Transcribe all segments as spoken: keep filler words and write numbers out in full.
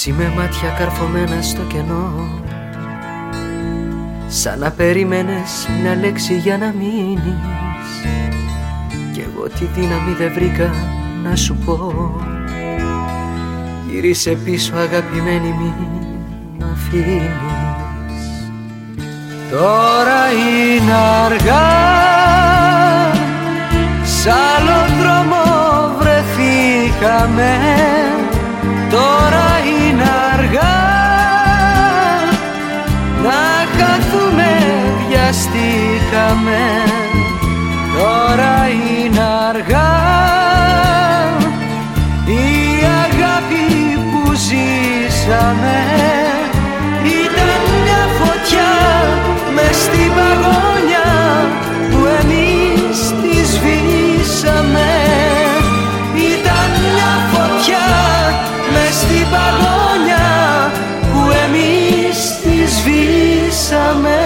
Εσύ με μάτια καρφωμένα στο κενό, σαν να περίμενες μια λέξη για να μείνεις, κι εγώ τη δύναμη δεν βρήκα να σου πω. Γύρισε πίσω αγαπημένη, μην μ' αφήνεις. Τώρα είναι αργά, σ' άλλο δρόμο βρεθήκαμε. Τώρα είναι αργά να χαθούμε, βιαστήκαμε. Τώρα είναι αργά, η αγάπη που ζήσαμε ήταν μια φωτιά μες στην παγόνια που εμείς τη σβήσαμε. Ήταν μια φωτιά μες στην παγόνια που εμείς τη σβήσαμε.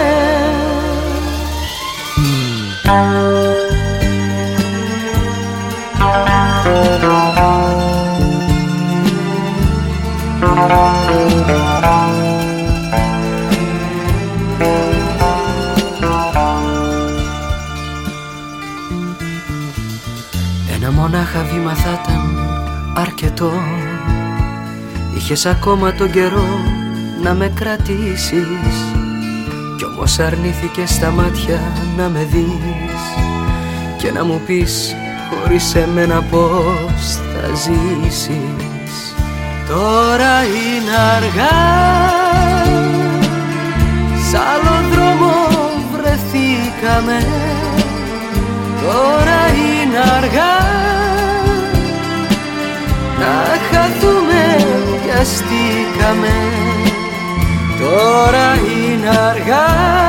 Ένα μονάχα βήμα θα ήταν αρκετό. Είχες ακόμα τον καιρό να με κρατήσεις, κι όμως αρνήθηκες στα μάτια να με δεις και να μου πεις χωρίς εμένα πώς θα ζήσεις. Τώρα είναι αργά, σ' άλλο δρόμο βρεθήκαμε. Τώρα είναι αργά να χαθούμε, βιαστήκαμε. Τώρα είναι αργά,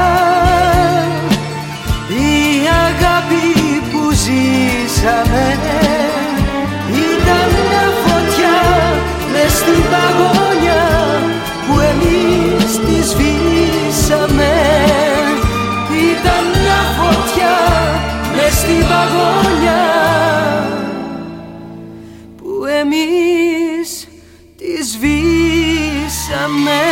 η αγάπη που ζήσαμε ήταν μια φωτιά μες στην παγόνια που εμείς τη σβήσαμε. Ήταν μια φωτιά μες στην παγόνια που εμείς τη σβήσαμε.